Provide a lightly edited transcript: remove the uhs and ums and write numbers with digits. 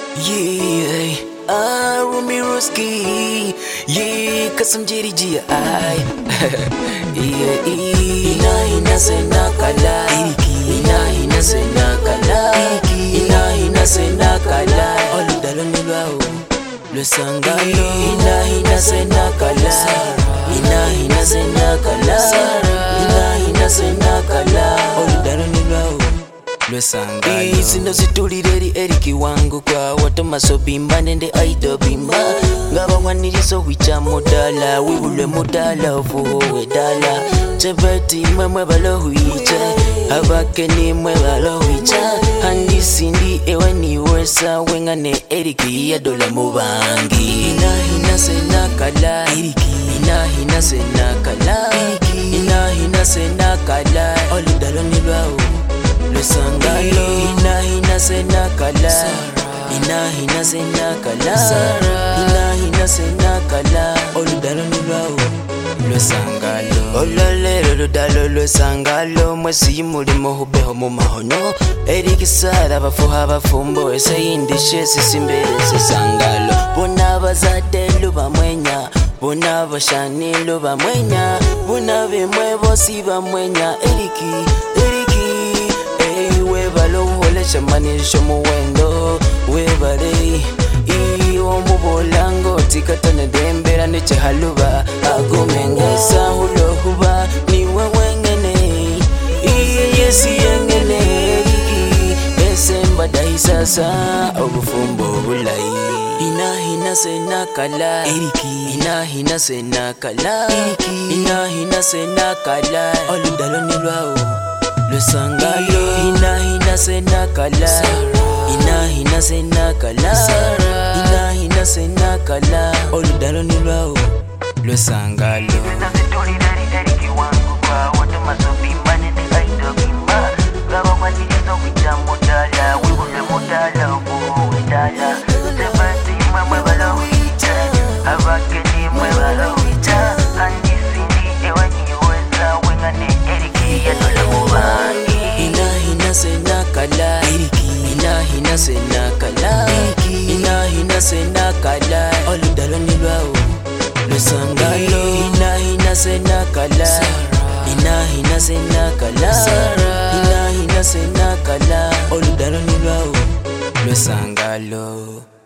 Yeah, Rumiroski. Yeah, kasam jiri jia ai. Yeah, ina sena kala. Ina sena kala. Ina sena kala. Olu dalo nilwao. Le sangalo. Ina sena kala. Ina sena kala. Ina sena kala. Olu dalo nilwao. Sino situlireri eriki wangu kwa watu masobimba nende aido bimba ngaba waniriso wicha modala wibule modala ofuwe dala chebeti mwe balo huicha abakeni mwe balo huicha handi sindi ewe niwesa wengane eriki ya dola mubangi ina sena kala ina sena kala ina sena kala oludalo nilwao le sangalo ina sena kala ina sena kala ina sena kala oludalo nilwao le sangalo ololero ludalo le sangalo mwesi mulimo hubeho mu mahono erikisara bafuha bafumbo eseyindishe sisimbere se sangalo bona bazade lubamwenya bona bashani lubamwenya bona bemwe bosi bamwenya eriki webalo hole chamani shomo wendo webale omubolango tikatane dembera neche haluba agumengesa hulohuba niwe wengene yesi yengene esemba daisasa obufumbo bulai ina sena kala ina sena kala ina sena kala oludalo nilwao le sangalo ina sena kala ina sena kala ina sena kala oludalo nilwao le sangalo situlireri eriki wangu kwa watu masobimba nende aido bimba ngaba waniriso wicha modala wibule modala ofuwe dala sebati mwe balo huicha abakeni mwe balo huicha handi sindi ewe niwesa wengane eriki ya dola mubangi ina sena kala ina sena kala ina sena kala oludalo nilwao le sangalo ina sena kala ina sena kala ina sena kala oludalo nilwao le sangalo